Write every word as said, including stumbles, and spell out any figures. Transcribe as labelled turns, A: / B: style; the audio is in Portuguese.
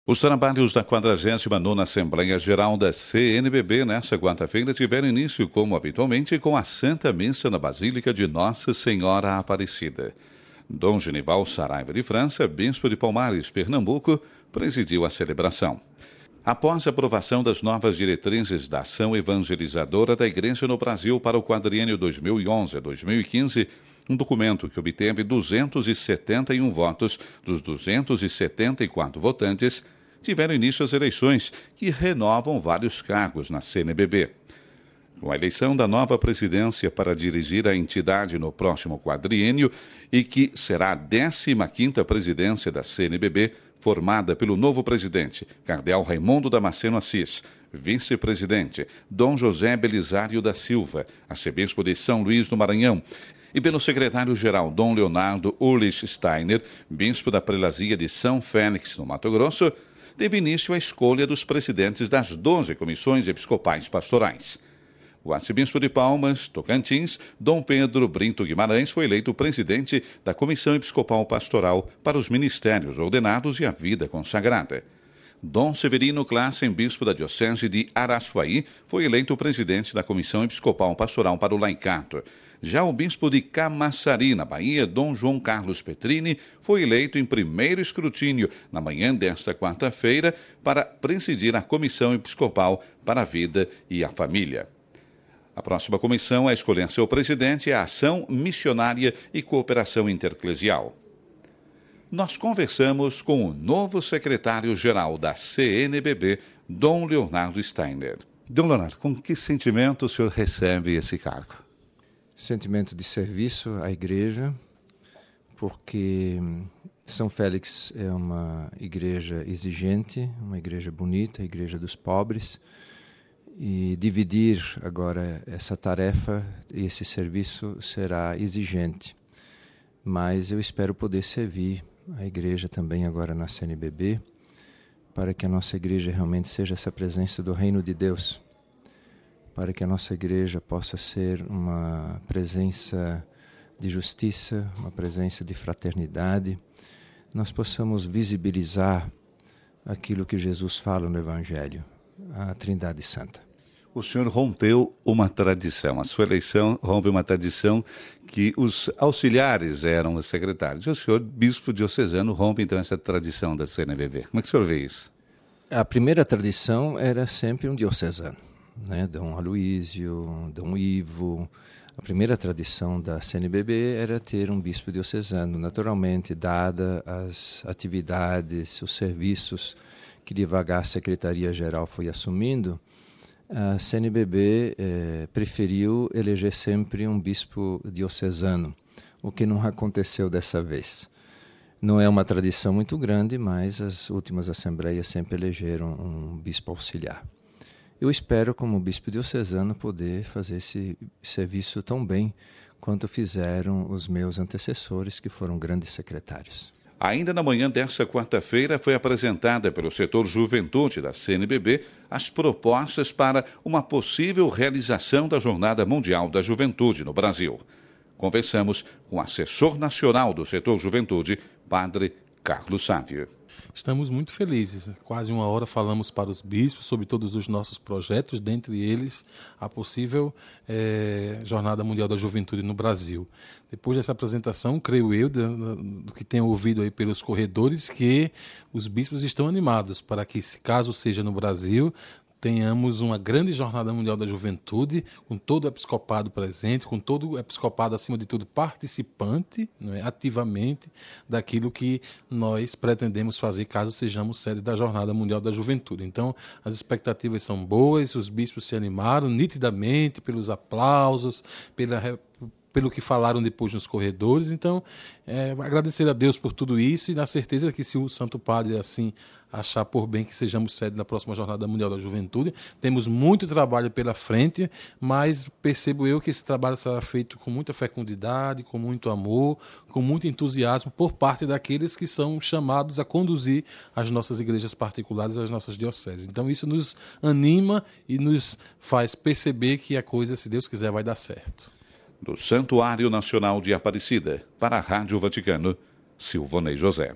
A: Os trabalhos da quadragésima nona Assembleia Geral da C N B B nesta quarta-feira tiveram início, como habitualmente, com a Santa Missa na Basílica de Nossa Senhora Aparecida. Dom Genival Saraiva de França, bispo de Palmares, Pernambuco, presidiu a celebração. Após a aprovação das novas diretrizes da ação evangelizadora da Igreja no Brasil para o quadriênio dois mil e onze a dois mil e quinze, um documento que obteve duzentos e setenta e um votos dos duzentos e setenta e quatro votantes, tiveram início as eleições, que renovam vários cargos na C N B B. Com a eleição da nova presidência para dirigir a entidade no próximo quadriênio e que será a décima quinta presidência da C N B B, formada pelo novo presidente, cardeal Raimundo Damasceno Assis, vice-presidente, Dom José Belisário da Silva, arcebispo de São Luís do Maranhão, e pelo secretário-geral Dom Leonardo Ulrich Steiner, bispo da prelazia de São Félix, no Mato Grosso, teve início a escolha dos presidentes das doze comissões episcopais pastorais. O arcebispo de Palmas, Tocantins, Dom Pedro Brinto Guimarães, foi eleito presidente da Comissão Episcopal Pastoral para os Ministérios Ordenados e a Vida Consagrada. Dom Severino Classen, bispo da Diocese de Araçuaí, foi eleito presidente da Comissão Episcopal Pastoral para o Laicato. Já o bispo de Camaçari, na Bahia, Dom João Carlos Petrini, foi eleito em primeiro escrutínio na manhã desta quarta-feira para presidir a Comissão Episcopal para a Vida e a Família. A próxima comissão a escolher seu presidente é a Ação Missionária e Cooperação Intereclesial. Nós conversamos com o novo secretário-geral da C N B B, Dom Leonardo Steiner. Dom Leonardo, com que sentimento o senhor recebe esse cargo?
B: Sentimento de serviço à igreja, porque São Félix é uma igreja exigente, uma igreja bonita, a igreja dos pobres, e dividir agora essa tarefa e esse serviço será exigente. Mas eu espero poder servir a igreja também agora na C N B B, para que a nossa igreja realmente seja essa presença do reino de Deus, para que a nossa igreja possa ser uma presença de justiça, uma presença de fraternidade, nós possamos visibilizar aquilo que Jesus fala no Evangelho, a Trindade Santa.
A: O senhor rompeu uma tradição, a sua eleição rompe uma tradição que os auxiliares eram os secretários. O senhor, bispo diocesano, rompe então essa tradição da C N B B. Como é que o senhor vê isso?
B: A primeira tradição era sempre um diocesano, né? Dom Aloísio, Dom Ivo. A primeira tradição da C N B B era ter um bispo diocesano, naturalmente, dada as atividades, os serviços que devagar a Secretaria-Geral foi assumindo. A C N B B eh, preferiu eleger sempre um bispo diocesano, o que não aconteceu dessa vez. Não é uma tradição muito grande, mas as últimas assembleias sempre elegeram um bispo auxiliar. Eu espero, como bispo diocesano, poder fazer esse serviço tão bem quanto fizeram os meus antecessores, que foram grandes secretários.
A: Ainda na manhã desta quarta-feira foi apresentada pelo setor Juventude da C N B B as propostas para uma possível realização da Jornada Mundial da Juventude no Brasil. Conversamos com o assessor nacional do setor Juventude, Padre Carlos Sávio.
C: Estamos muito felizes. Quase uma hora falamos para os bispos sobre todos os nossos projetos, dentre eles a possível é, Jornada Mundial da Juventude no Brasil. Depois dessa apresentação, creio eu, do, do que tenho ouvido aí pelos corredores, que os bispos estão animados para que, se caso seja no Brasil, tenhamos uma grande Jornada Mundial da Juventude, com todo o episcopado presente, com todo o episcopado, acima de tudo, participante, não é, ativamente, daquilo que nós pretendemos fazer, caso sejamos sede da Jornada Mundial da Juventude. Então, as expectativas são boas, os bispos se animaram nitidamente pelos aplausos, pela pelo que falaram depois nos corredores. Então, é, agradecer a Deus por tudo isso e na certeza que, se o Santo Padre assim achar por bem que sejamos sede da próxima Jornada Mundial da Juventude, temos muito trabalho pela frente, mas percebo eu que esse trabalho será feito com muita fecundidade, com muito amor, com muito entusiasmo por parte daqueles que são chamados a conduzir as nossas igrejas particulares, as nossas dioceses. Então, isso nos anima e nos faz perceber que a coisa, se Deus quiser, vai dar certo.
A: Do Santuário Nacional de Aparecida, para a Rádio Vaticano, Silvonei José.